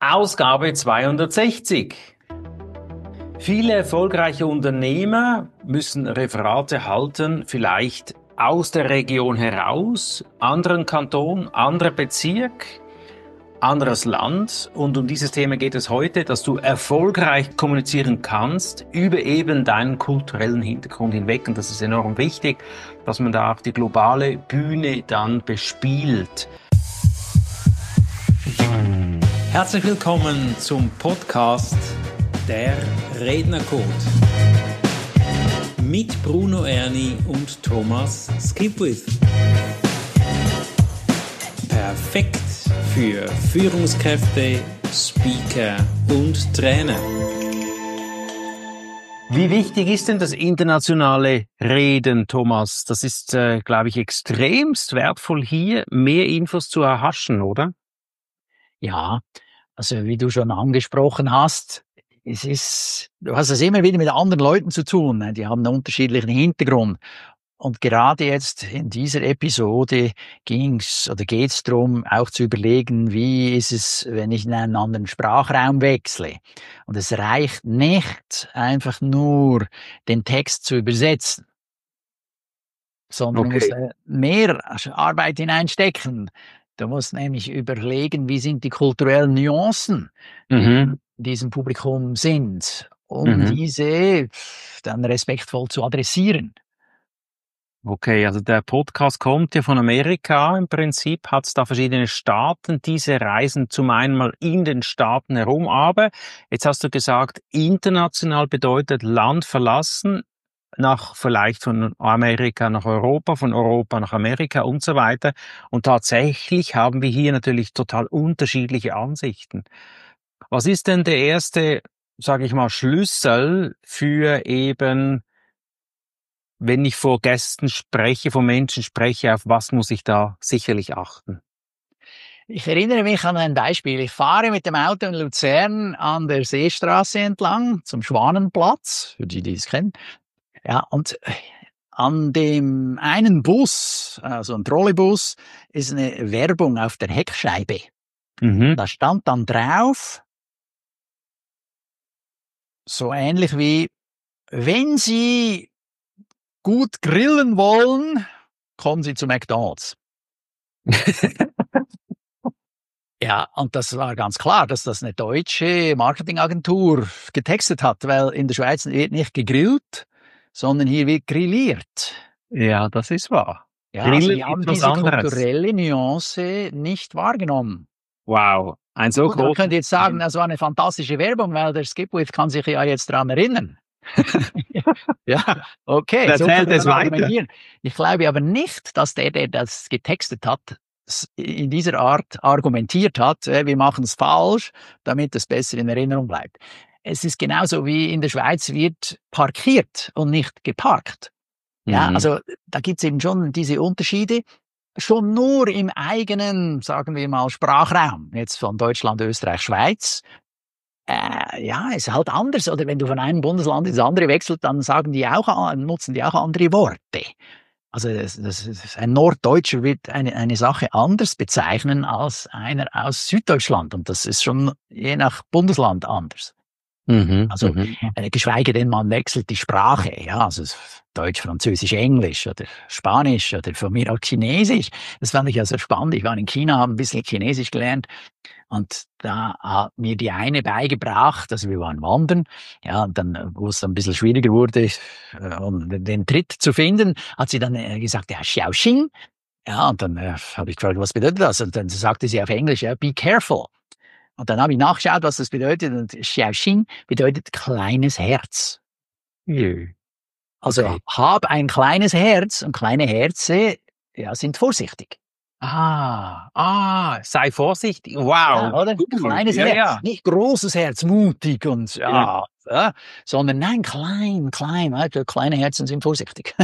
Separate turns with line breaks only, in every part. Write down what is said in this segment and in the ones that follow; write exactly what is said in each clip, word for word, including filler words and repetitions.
Ausgabe zweihundertsechzig. Viele erfolgreiche Unternehmer müssen Referate halten, vielleicht aus der Region heraus, anderen Kanton, anderer Bezirk, anderes Land. Und um dieses Thema geht es heute, dass du erfolgreich kommunizieren kannst über eben deinen kulturellen Hintergrund hinweg. Und das ist enorm wichtig, dass man da auch die globale Bühne dann bespielt. Herzlich willkommen zum Podcast Der Rednercode mit Bruno Erni und Thomas Skipwith. Perfekt für Führungskräfte, Speaker und Trainer. Wie wichtig ist denn das internationale Reden, Thomas? Das ist, äh, glaube ich, extremst wertvoll hier, mehr Infos zu erhaschen, oder?
Ja, also wie du schon angesprochen hast, es ist, du hast es immer wieder mit anderen Leuten zu tun, ne? Die haben einen unterschiedlichen Hintergrund. Und gerade jetzt in dieser Episode ging's oder geht's darum, auch zu überlegen, wie ist es, wenn ich in einen anderen Sprachraum wechsle. Und es reicht nicht, einfach nur den Text zu übersetzen, sondern
Okay.
du musst mehr Arbeit hineinstecken. Du musst nämlich überlegen, wie sind die kulturellen Nuancen, die
Mhm.
in diesem Publikum sind, um
Mhm.
diese dann respektvoll zu adressieren.
Okay, also der Podcast kommt ja von Amerika im Prinzip, hat es da verschiedene Staaten, diese reisen zum einen mal in den Staaten herum, aber jetzt hast du gesagt, international bedeutet Land verlassen, nach vielleicht von Amerika nach Europa, von Europa nach Amerika und so weiter. Und tatsächlich haben wir hier natürlich total unterschiedliche Ansichten. Was ist denn der erste, sage ich mal, Schlüssel für eben, wenn ich vor Gästen spreche, vor Menschen spreche, auf was muss ich da sicherlich achten?
Ich erinnere mich an ein Beispiel. Ich fahre mit dem Auto in Luzern an der Seestraße entlang zum Schwanenplatz, für die, die es kennen. Ja, und an dem einen Bus, also ein Trolleybus, ist eine Werbung auf der Heckscheibe.
Mhm.
Da stand dann drauf, so ähnlich wie, wenn Sie gut grillen wollen, kommen Sie zu McDonald's. Ja, und das war ganz klar, dass das eine deutsche Marketingagentur getextet hat, weil in der Schweiz wird nicht gegrillt, sondern hier wird grilliert.
Ja, das ist wahr.
Ja, also
Grillen
die haben
ist was
diese
anderes.
kulturelle Nuance nicht wahrgenommen.
Wow, ein so
Gut, man
großes...
könnte jetzt sagen, das war eine fantastische Werbung, weil der Skipwith kann sich ja jetzt dran erinnern. Ja, okay,
Er
so kann
erzählt
man
es weiter.
argumentieren. Ich glaube aber nicht, dass der, der das getextet hat, s- in dieser Art argumentiert hat, äh, wir machen es falsch, damit es besser in Erinnerung bleibt. Es ist genauso wie in der Schweiz wird parkiert und nicht geparkt. Ja,
Mhm.
also da gibt's eben schon diese Unterschiede. Schon nur im eigenen, sagen wir mal, Sprachraum, jetzt von Deutschland, Österreich, Schweiz, äh, ja, ist halt anders. Oder wenn du von einem Bundesland ins andere wechselst, dann sagen die auch, a- nutzen die auch andere Worte. Also das, das, ist- ein Norddeutscher wird eine, eine Sache anders bezeichnen als einer aus Süddeutschland. Und das ist schon je nach Bundesland anders.
Mhm.
Also,
Mhm.
äh, geschweige denn, man wechselt die Sprache, ja, also s- Deutsch, Französisch, Englisch oder Spanisch oder von mir auch Chinesisch. Das fand ich ja sehr spannend. Ich war in China, habe ein bisschen Chinesisch gelernt und da hat mir die eine beigebracht, also wir waren wandern, ja, und dann, äh, wo es dann ein bisschen schwieriger wurde, äh, um den den Tritt zu finden, hat sie dann äh, gesagt, ja, Xiaoxing. Ja, und dann äh, habe ich gefragt, was bedeutet das? Und dann sagte sie auf Englisch, ja, be careful. Und dann habe ich nachgeschaut, was das bedeutet. Und Xiaoxing bedeutet kleines Herz.
Jö.
Also
Okay.
hab ein kleines Herz und kleine Herze, ja, sind vorsichtig.
Ah, ah, sei vorsichtig.
Ja,
Wow,
oder?
cool.
Kleines
Ja,
Herz,
ja.
nicht großes Herz, mutig und
Ja.
ja, ja, sondern nein, klein, klein. Also kleine Herzen sind vorsichtig.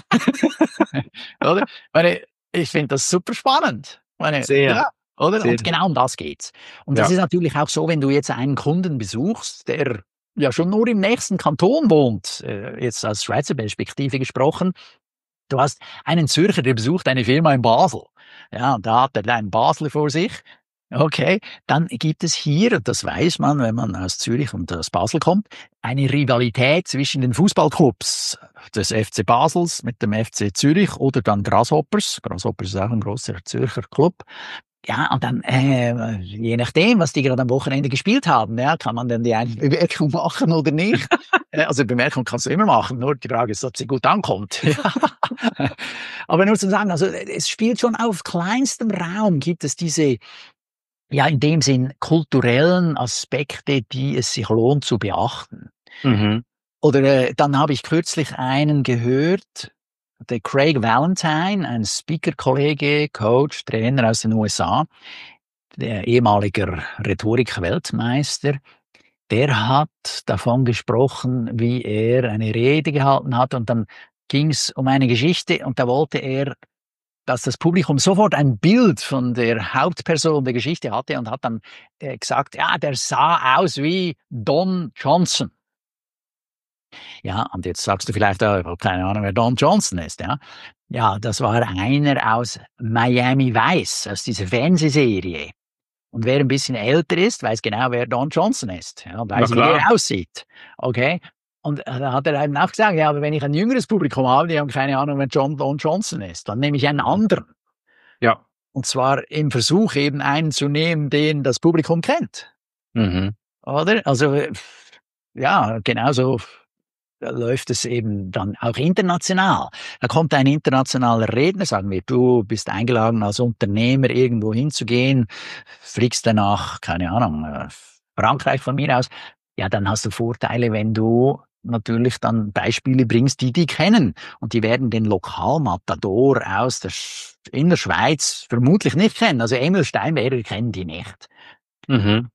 Oder? Meine, ich finde das super spannend. Meine,
Sehr,
ja, oder?
sehr.
Und genau um das geht's. Und das
Ja.
ist natürlich auch so, wenn du jetzt einen Kunden besuchst, der ja schon nur im nächsten Kanton wohnt, äh, jetzt aus Schweizer Perspektive gesprochen. Du hast einen Zürcher, der besucht eine Firma in Basel. Ja, und da hat er einen Basler vor sich. Okay, dann gibt es hier, das weiß man, wenn man aus Zürich und aus Basel kommt, eine Rivalität zwischen den Fußballclubs des F C Basels mit dem F C Zürich oder dann Grasshoppers. Grasshoppers ist auch ein grosser Zürcher Club. Ja, und dann, äh, je nachdem, was die gerade am Wochenende gespielt haben, ja, kann man dann die eine Bemerkung machen oder nicht. Äh, also Bemerkung kannst du immer machen, nur die Frage ist, ob sie gut ankommt. Ja. Aber nur zu sagen, also es spielt schon auf kleinstem Raum, gibt es diese, ja, in dem Sinn kulturellen Aspekte, die es sich lohnt zu beachten.
Mhm.
Oder äh, dann habe ich kürzlich einen gehört, der Craig Valentine, ein Speaker-Kollege, Coach, Trainer aus den U S A, der ehemaliger Rhetorik-Weltmeister, der hat davon gesprochen, wie er eine Rede gehalten hat und dann ging es um eine Geschichte und da wollte er, dass das Publikum sofort ein Bild von der Hauptperson der Geschichte hatte und hat dann äh, gesagt, ja, der sah aus wie Don Johnson. Ja, und jetzt sagst du vielleicht, oh, ich habe keine Ahnung, wer Don Johnson ist, ja. Ja, das war einer aus Miami Vice, aus dieser Fernsehserie. Und wer ein bisschen älter ist, weiß genau, wer Don Johnson ist, ja,
Na
weiß, wie
klar.
der aussieht. Okay? Und äh, da hat er eben auch gesagt, ja, aber wenn ich ein jüngeres Publikum habe, die haben keine Ahnung, wer John Don Johnson ist, dann nehme ich einen anderen.
Ja.
Und zwar im Versuch, eben einen zu nehmen, den das Publikum kennt.
Mhm.
Oder? Also, äh, ja, genauso läuft es eben dann auch international. Da kommt ein internationaler Redner, sagen wir, du bist eingeladen als Unternehmer irgendwo hinzugehen, fliegst danach, keine Ahnung, äh, Frankreich von mir aus. Ja, dann hast du Vorteile, wenn du natürlich dann Beispiele bringst, die die kennen. Und die werden den Lokalmatador aus der Sch in der Schweiz vermutlich nicht kennen. Also Emil Steinberger kennen die nicht.
Mhm.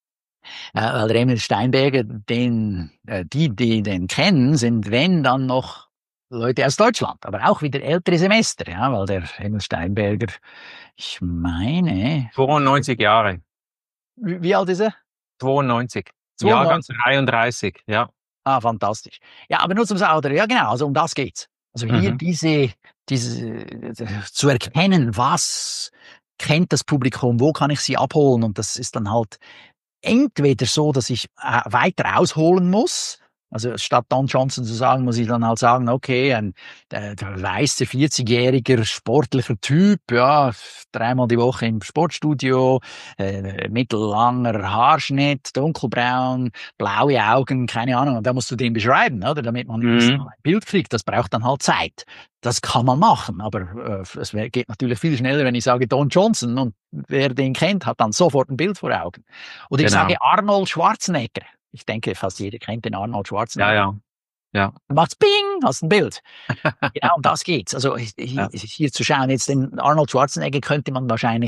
Äh, weil der Emil Steinberger, den, äh, die, die den kennen, sind wenn dann noch Leute aus Deutschland, aber auch wieder ältere Semester, ja, weil der Emil Steinberger, ich meine,
zweiundneunzig Jahre.
wie, wie alt ist er?
zweiundneunzig. Jahrgang
zweiundneunzig.
dreiunddreißig, ja.
Ah, fantastisch. Ja, aber nur zum Sagen, ja genau, also um das geht's. Also hier
Mhm.
diese, diese, äh, zu erkennen, was kennt das Publikum, wo kann ich sie abholen und das ist dann halt entweder so, dass ich äh, weiter ausholen muss, also statt Don Johnson zu sagen, muss ich dann halt sagen, okay, ein der, der weiße vierzigjähriger sportlicher Typ, ja, dreimal die Woche im Sportstudio, äh, mittellanger Haarschnitt, dunkelbraun, blaue Augen, keine Ahnung, und da musst du den beschreiben, oder, damit man ein bisschen
Mhm.
ein Bild kriegt, das braucht dann halt Zeit. Das kann man machen, aber äh, es geht natürlich viel schneller, wenn ich sage Don Johnson und wer den kennt, hat dann sofort ein Bild vor Augen. Oder ich
Genau.
sage Arnold Schwarzenegger. Ich denke, fast jeder kennt den Arnold
Ja,
Schwarzenegger.
ja. Ja.
Dann macht's Bing, hast ein Bild. Genau um das geht's. Also hier,
Ja.
hier zu schauen, jetzt den Arnold Schwarzenegger könnte man wahrscheinlich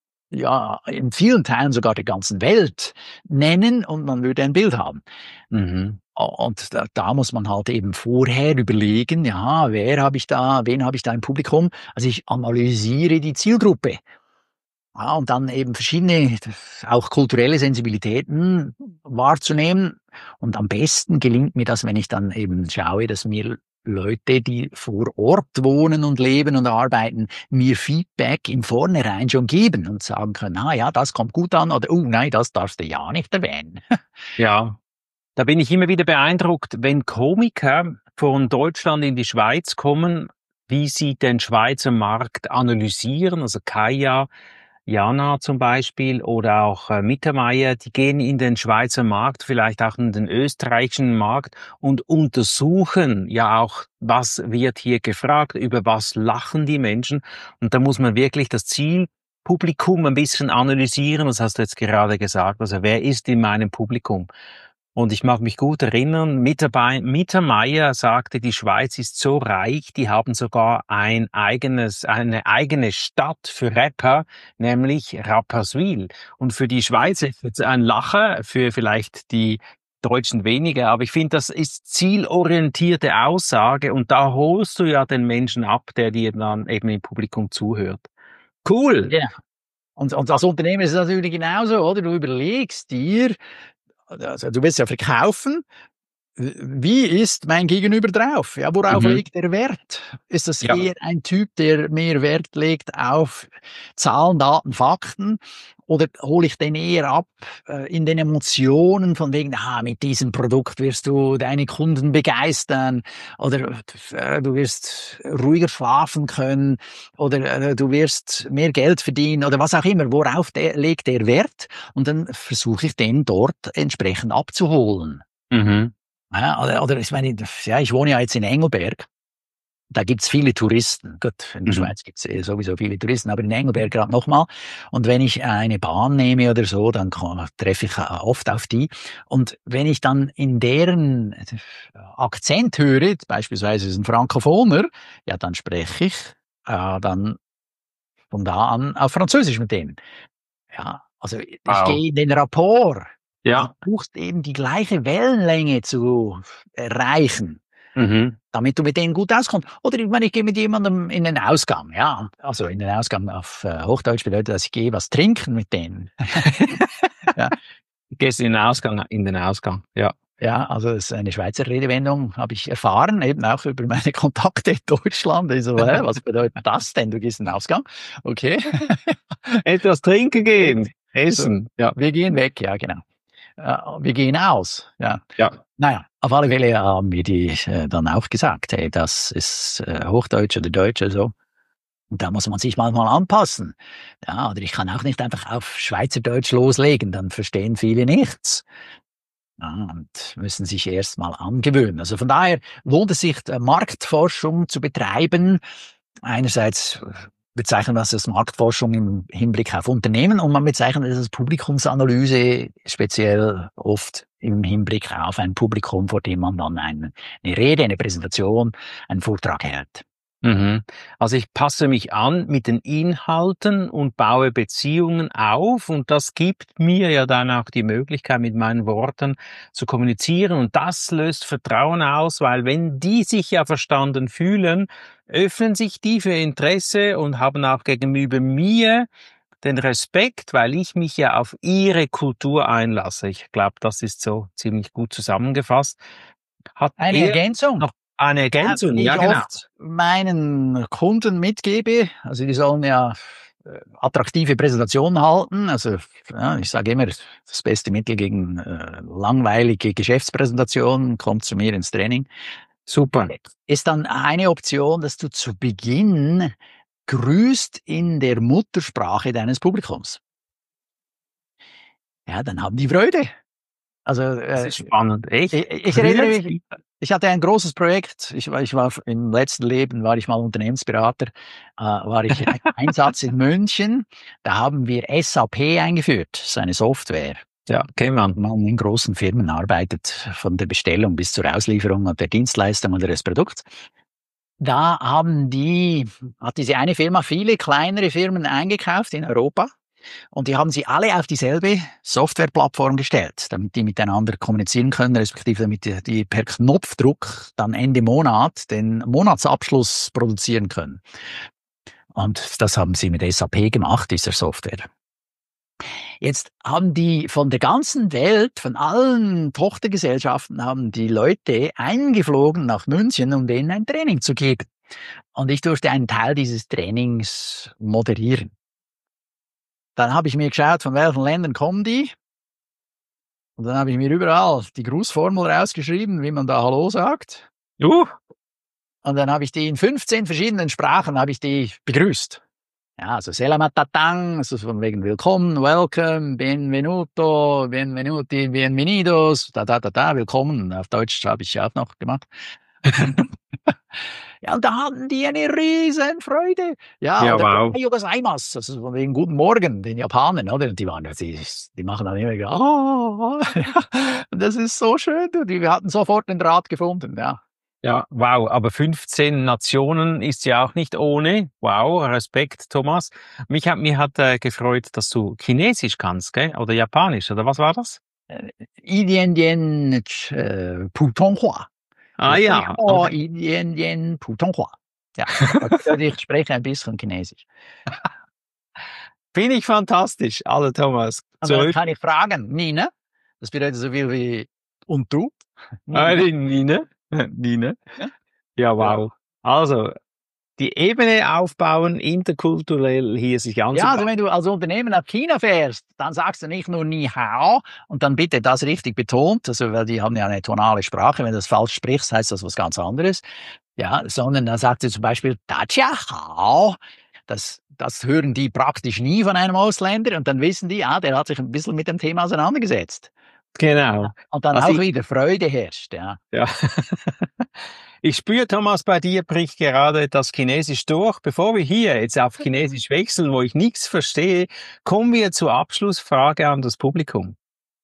ja in vielen Teilen sogar der ganzen Welt nennen und man würde ein Bild haben.
Mhm.
Und da, da muss man halt eben vorher überlegen, ja, wer habe ich da, wen habe ich da im Publikum? Also ich analysiere die Zielgruppe. Ja, und dann eben verschiedene, auch kulturelle Sensibilitäten wahrzunehmen. Und am besten gelingt mir das, wenn ich dann eben schaue, dass mir Leute, die vor Ort wohnen und leben und arbeiten, mir Feedback im Vornherein schon geben und sagen können, ah ja, das kommt gut an oder, oh nein, das darfst du ja nicht erwähnen.
Ja. Da bin ich immer wieder beeindruckt, wenn Komiker von Deutschland in die Schweiz kommen, wie sie den Schweizer Markt analysieren. Also Kaya, Jana zum Beispiel oder auch äh, Mittermeier, die gehen in den Schweizer Markt, vielleicht auch in den österreichischen Markt und untersuchen ja auch, was wird hier gefragt, über was lachen die Menschen. Und da muss man wirklich das Zielpublikum ein bisschen analysieren. Was hast du jetzt gerade gesagt? Also wer ist in meinem Publikum? Und ich mag mich gut erinnern, Mittermeier sagte, die Schweiz ist so reich, die haben sogar ein eigenes, eine eigene Stadt für Rapper, nämlich Rapperswil. Und für die Schweiz ist jetzt ein Lacher, für vielleicht die Deutschen weniger, aber ich finde, das ist zielorientierte Aussage und da holst du ja den Menschen ab, der dir dann eben im Publikum zuhört. Cool!
Ja. Und, und als Unternehmer ist es natürlich genauso, oder? Du überlegst dir, also du willst ja verkaufen, wie ist mein Gegenüber drauf? Ja, worauf
Mhm.
legt er Wert? Ist das
Ja.
eher ein Typ, der mehr Wert legt auf Zahlen, Daten, Fakten? Oder hole ich den eher ab äh, in den Emotionen von wegen, ah, mit diesem Produkt wirst du deine Kunden begeistern oder äh, du wirst ruhiger schlafen können oder äh, du wirst mehr Geld verdienen oder was auch immer, worauf der, legt der Wert und dann versuche ich den dort entsprechend abzuholen.
Mhm.
Ja, oder, oder ich meine, ja, ich wohne ja jetzt in Engelberg. Da gibt's viele Touristen. Gut, in der
Mhm.
Schweiz gibt's eh sowieso viele Touristen, aber in Engelberg gerade nochmal. Und wenn ich eine Bahn nehme oder so, dann komm- treffe ich oft auf die. Und wenn ich dann in deren Akzent höre, beispielsweise ist ein Frankophoner, ja, dann spreche ich äh, dann von da an auf Französisch mit denen. Ja, also ich
Wow.
gehe in den Rapport. Du
Ja.
versuchst eben die gleiche Wellenlänge zu erreichen,
Mhm.
damit du mit denen gut auskommst. Oder ich meine, ich gehe mit jemandem in den Ausgang, ja. Also in den Ausgang auf äh, Hochdeutsch bedeutet, dass ich gehe was trinken mit denen. Ja,
Gehst in den Ausgang, in den Ausgang. Ja.
ja, also das ist eine Schweizer Redewendung, habe ich erfahren, eben auch über meine Kontakte in Deutschland. Ich so, hä, was bedeutet das denn? Du gehst in den Ausgang? Okay.
Etwas trinken gehen.
So,
Essen. Ja.
wir gehen weg, ja, genau. Äh, wir gehen aus, ja.
Ja.
Naja, auf alle Fälle haben wir die äh, dann auch gesagt, hey, das ist äh, Hochdeutsch oder Deutsch oder so. Und da muss man sich manchmal anpassen. Ja, oder ich kann auch nicht einfach auf Schweizerdeutsch loslegen, dann verstehen viele nichts. Ja, und müssen sich erst mal angewöhnen. Also von daher lohnt es sich, äh, Marktforschung zu betreiben. Einerseits bezeichnen wir das als Marktforschung im Hinblick auf Unternehmen und man bezeichnet es als Publikumsanalyse, speziell oft im Hinblick auf ein Publikum, vor dem man dann eine, eine Rede, eine Präsentation, einen Vortrag hält.
Mhm. Also ich passe mich an mit den Inhalten und baue Beziehungen auf und das gibt mir ja dann auch die Möglichkeit, mit meinen Worten zu kommunizieren und das löst Vertrauen aus, weil wenn die sich ja verstanden fühlen, öffnen sich die für Interesse und haben auch gegenüber mir den Respekt, weil ich mich ja auf ihre Kultur einlasse. Ich glaube, das ist so ziemlich gut zusammengefasst. Hat
Eine
er
Ergänzung,
noch eine
ja,
Ergänzung?
die
Ja,
ich
genau.
oft meinen Kunden mitgebe. Also die sollen ja äh, attraktive Präsentationen halten. Also ja, ich sage immer, das beste Mittel gegen äh, langweilige Geschäftspräsentationen kommt zu mir ins Training.
Super.
Ist dann eine Option, dass du zu Beginn grüßt in der Muttersprache deines Publikums. Ja, dann haben die Freude. Also
Das
äh,
ist spannend. Echt?
ich, ich erinnere
Grüß
mich, ich hatte ein großes Projekt. Ich war, ich war im letzten Leben war ich mal Unternehmensberater. Äh, war ich ein Einsatz in München. Da haben wir S A P eingeführt. Das ist eine Software.
Ja, kennt man.
Man in großen Firmen arbeitet, von der Bestellung bis zur Auslieferung der Dienstleistung oder des Produkts. Da haben die, hat diese eine Firma viele kleinere Firmen eingekauft in Europa und die haben sie alle auf dieselbe Softwareplattform gestellt, damit die miteinander kommunizieren können, respektive damit die, die per Knopfdruck dann Ende Monat den Monatsabschluss produzieren können. Und das haben sie mit S A P gemacht, dieser Software. Jetzt haben die von der ganzen Welt, von allen Tochtergesellschaften, haben die Leute eingeflogen nach München, um denen ein Training zu geben. Und ich durfte einen Teil dieses Trainings moderieren. Dann habe ich mir geschaut, von welchen Ländern kommen die. Und dann habe ich mir überall die Grußformel rausgeschrieben, wie man da Hallo sagt.
Uh.
Und dann habe ich die in fünfzehn verschiedenen Sprachen habe ich die begrüßt. Ja, also Selamat datang, also von wegen Willkommen, Welcome, Benvenuto, Benvenuti, Bienvenidos, da, da, da, da, Willkommen. Auf Deutsch habe ich auch noch gemacht. Ja, und da hatten die eine riesen Freude. Ja,
Ja,
oder
wow.
Ohayo gozaimasu, also von wegen Guten Morgen, den Japanern, oder? Und die waren, die, die machen dann immer, oh, ja, das ist so schön, du. Die, wir hatten sofort den Draht gefunden, ja.
Ja, wow. Aber fünfzehn Nationen ist ja auch nicht ohne. Wow, Respekt, Thomas. Mich hat, mir hat äh, gefreut, dass du Chinesisch kannst, gell? Oder Japanisch, oder was war das?
Äh, Idian Dien äh, Putonghua.
Ah ja, okay.
Idian Dien Putonghua. Ja, also ich spreche ein bisschen Chinesisch.
Finde ich fantastisch. Also Thomas,
Und dann
zurück.
kann ich fragen, Nina, das bedeutet so viel wie und du?
Ah,
Nina.
die Nine. Nine.
Ja?
Ja,
Ja.
wow. Also, die Ebene aufbauen, interkulturell hier sich anzupassen.
Ja, also wenn du als Unternehmen nach China fährst, dann sagst du nicht nur Ni Hao und dann bitte das richtig betont, also weil die haben ja eine tonale Sprache, wenn du das falsch sprichst, heißt das was ganz anderes. Ja, sondern dann sagt sie zum Beispiel Dajia Hao. Das, das hören die praktisch nie von einem Ausländer und dann wissen die, ah, der hat sich ein bisschen mit dem Thema auseinandergesetzt.
Genau.
Und dann
also
auch
ich,
wieder Freude herrscht, ja.
Ja. Ich spüre, Thomas, bei dir bricht gerade das Chinesisch durch. Bevor wir hier jetzt auf Chinesisch wechseln, wo ich nichts verstehe, kommen wir zur Abschlussfrage an das Publikum.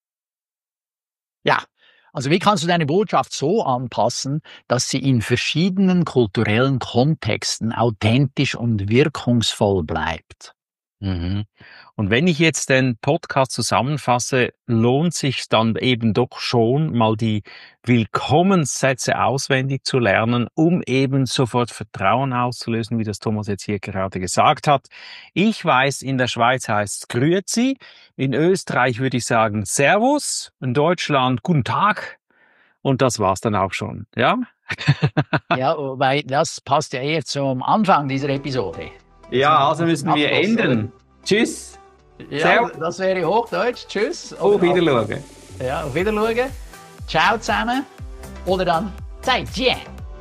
Ja, also wie kannst du deine Botschaft so anpassen, dass sie in verschiedenen kulturellen Kontexten authentisch und wirkungsvoll bleibt?
Mhm. Und wenn ich jetzt den Podcast zusammenfasse, lohnt sich dann eben doch schon, mal die Willkommenssätze auswendig zu lernen, um eben sofort Vertrauen auszulösen, wie das Thomas jetzt hier gerade gesagt hat. Ich weiß, in der Schweiz heißt es Grüezi, in Österreich würde ich sagen Servus, in Deutschland Guten Tag und das war's dann auch schon, ja?
Ja, weil das passt ja eher zum Anfang dieser Episode.
Ja, also müssen wir ändern. Tschüss.
Ja, das wäre Hochdeutsch. Tschüss.
Auf Wiedersehen.
Ja, auf Wiedersehen. Ciao zusammen. Oder dann Zaijian.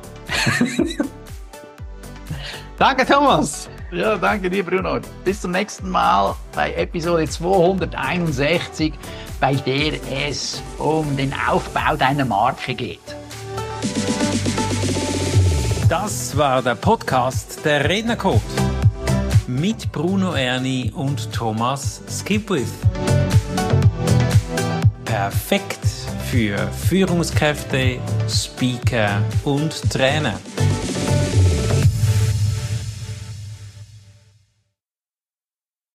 Danke, Thomas.
Ja, danke dir, Bruno. Bis zum nächsten Mal bei Episode zweihunderteinundsechzig, bei der es um den Aufbau deiner Marke geht.
Das war der Podcast der Rednercode mit Bruno Erni und Thomas Skipwith. Perfekt für Führungskräfte, Speaker und Trainer.